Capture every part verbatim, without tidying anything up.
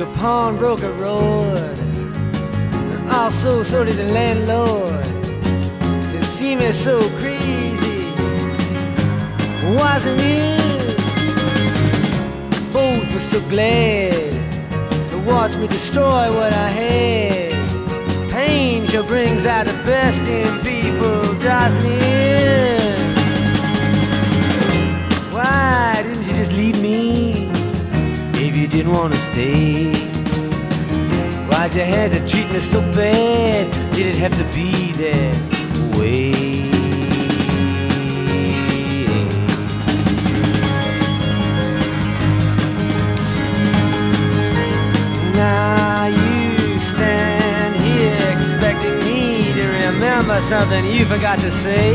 Your pawnbroker roared, and also so did the landlord. They see me so crazy, wasn't you? Both were so glad to watch me destroy what I had. Pain sure brings out the best in people, doesn't it? Why didn't you just leave me if you didn't want to stay? Why'd you have to treat me so bad? Did it have to be that way? Now you stand here expecting me to remember something you forgot to say.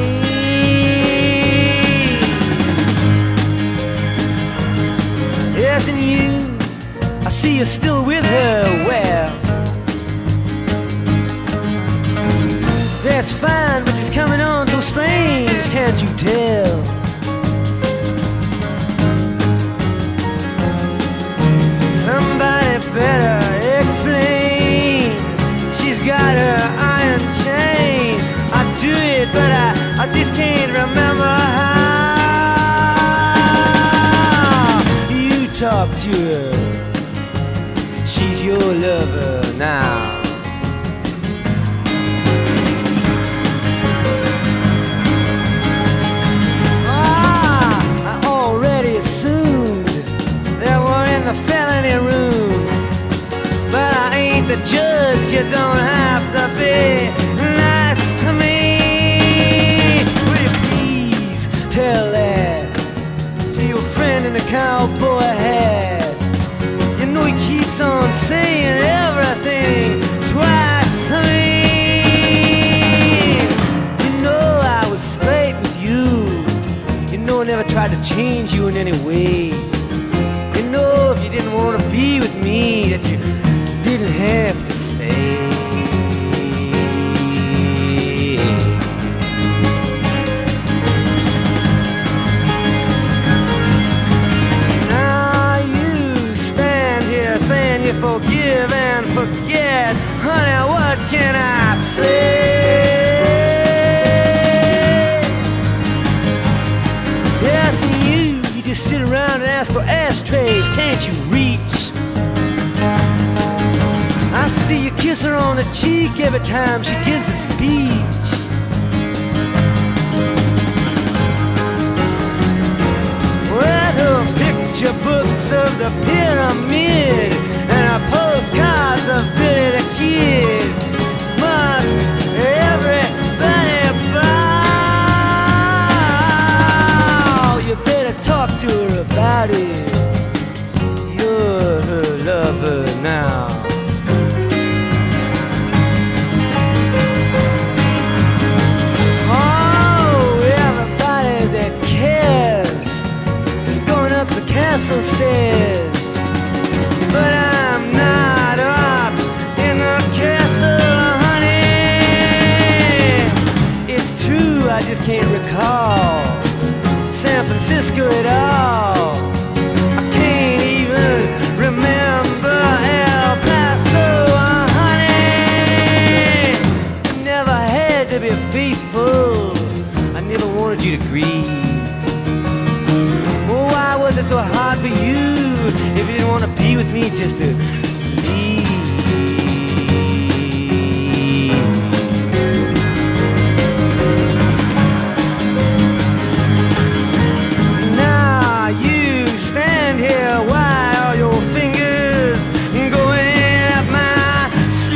Yes, and you, I see you're still with her. Well, that's fine, but she's coming on so strange, can't you tell? Somebody better explain. She's got her iron chain. I do it, but I, I just can't remember how. You talk to her, she's your lover now. Ah, I already assumed that we're in the felony room, but I ain't the judge. You don't have to be nice to me. Will you please tell that to your friend in the cowboy hat? You know he keeps on saying everything twice to me. You know I was straight with you. You know I never tried to change you in any way. You know if you didn't want to be with me, that you didn't have to stay. Now you stand here saying you forgive and forget. Honey, what can I say? Yes, and you, you just sit around and ask for ashtrays, can't you reach? I see you kiss her on the cheek every time she gives a speech. Well, her picture books of the pyramid and her postcards of Billy the Kid must everybody bow. You better talk to her about it. You're her lover now. Castle stairs, but I'm not up in the castle, honey. It's true, I just can't recall San Francisco at all. I can't even remember El Paso, honey. I never had to be faithful. I never wanted you to grieve. Why was it so hard for you if you didn't want to be with me just to leave? Now you stand here while your fingers going up my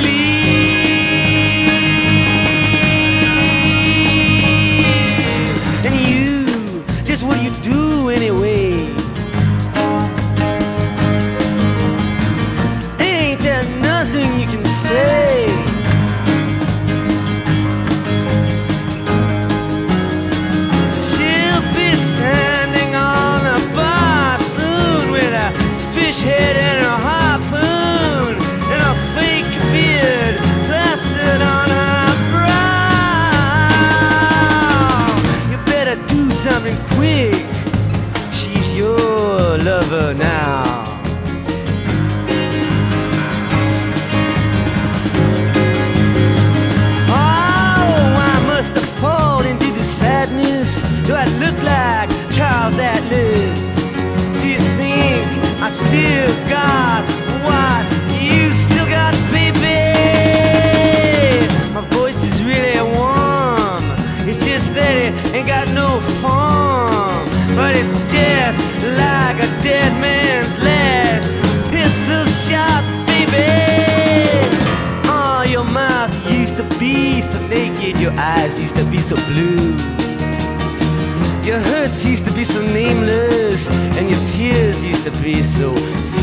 sleeve. And you, just what do you do anyway? You can say she'll be standing on a bar soon with a fish head and a harpoon and a fake beard plastered on her brow. You better do something quick. She's your lover now. sadness? Do I look like Charles Atlas? Do you think I still got what you still got, baby? My voice is really warm. It's just that it ain't got no form. But it's just like a dead man's last pistol shot, baby. Oh, your mouth used to be so naked, your eyes used to be so blue. Your hurts used to be so nameless, and your tears used to be so